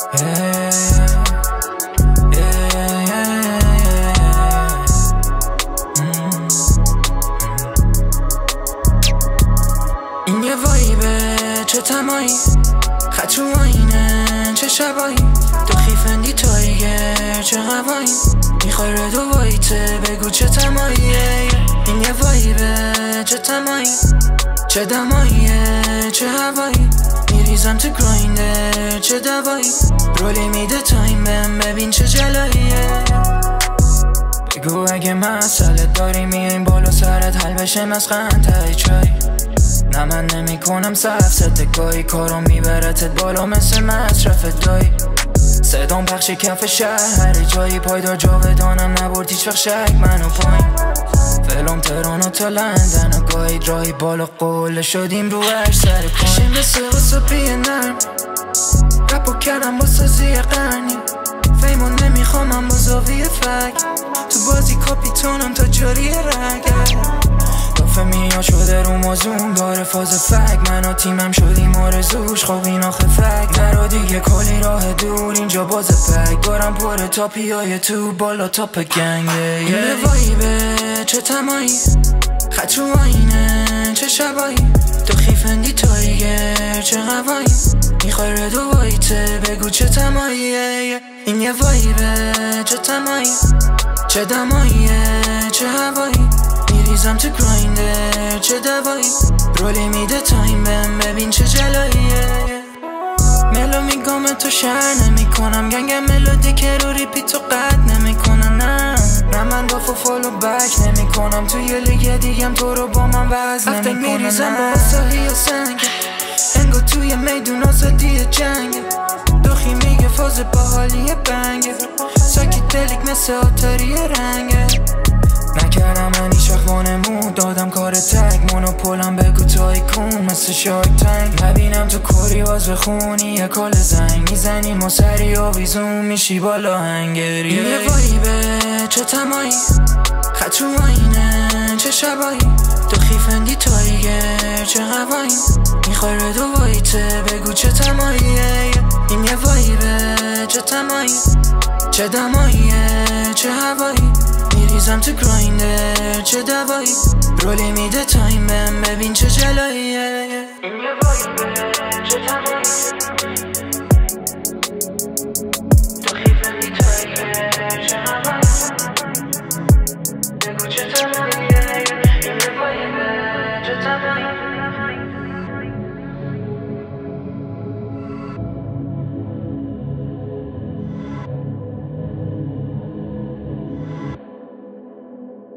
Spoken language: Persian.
این یه وایبه چه تمایی، خط رو آینه چه شبایی، تو خیفندی تایگر چه هوایی، میخوای ردو وایته بگو چه تماییه. این یه وایبه چه تمایی، چه دماییه چه هوایی، میریزم تو گراینده چه دوایی، رولی میده تایم بهم ببین چه جلاییه. بگو اگه مسئله داری میایم بالا سرت حل بشه مسخن تای چای، نه من نمی کنم سفسته گاهی کارو میبرتت بالا مثل مصرف دایی، صدام پخش کف شهر جایی پایدار جاودانم نبرد هیچ وقت شک منو پایین، فلوم تهران و تا لندن و گاهی راهی بالا قله شدیم رو اش سر پایین، مثل واسه نرم رپو کردم با سازی قرنی، فیمون نمیخوامم با زاویه فک، تو بازی کاپیتونم تا جاری رگه، دافه میا شده رو مازون داره فاز فک، من و تیمم شدیم آرزوش خواب این آخه فک، نرا دیگه کلی راه دور اینجا باز پک، دارم پر تاپی های تو بالا تاپ گنگه. این وایبه چه تمایی، خط رو آینه چه شبایی، تو خیفندی تایگر چه هوایی، میخوای ردو وایته بگو چه تماییه. این یه وایبه چه تمایی، چه دماییه چه هوایی، میریزم تو گراینده چه دوایی، رولی میده تایم بهم ببین چه جلاییه. ملو میگم تو شهر نمیکنم گنگ ملودی که رو ریپیتو قد نمیکنن، نه من با فالو بک نمیکنم، تو یه لیگ دیگم تو رو با من وز نمیکنن، میریزم با آساهی و سنگ انگو توی میدون آزادی جنگ، دوخی میگه فاز باحالی بنگه، ساکی دلیک مثل آتاری رنگه، نکردم من ایش وقت وانمود دادم کار تک، مونوپولم بگو تای کون مثل شارک تنگ، نبینم تو کوری باز بخونی یه کال زنگ، میزنیم و سری و ویزون میشی بالا هنگری. این یه وایبه چه تمایی، خط رو آینه چه شبایی، تو خیفندی تایگر چه هوایی، میخوای ردو وایته بگو چه تماییه. این یه وایبه چه تمایی، چه دماییه چه هوایی، میریزم تو گراینده چه دوایی، رولی میده تایم بهم ببین چه جلاییه. این یه وایبه چه تمایی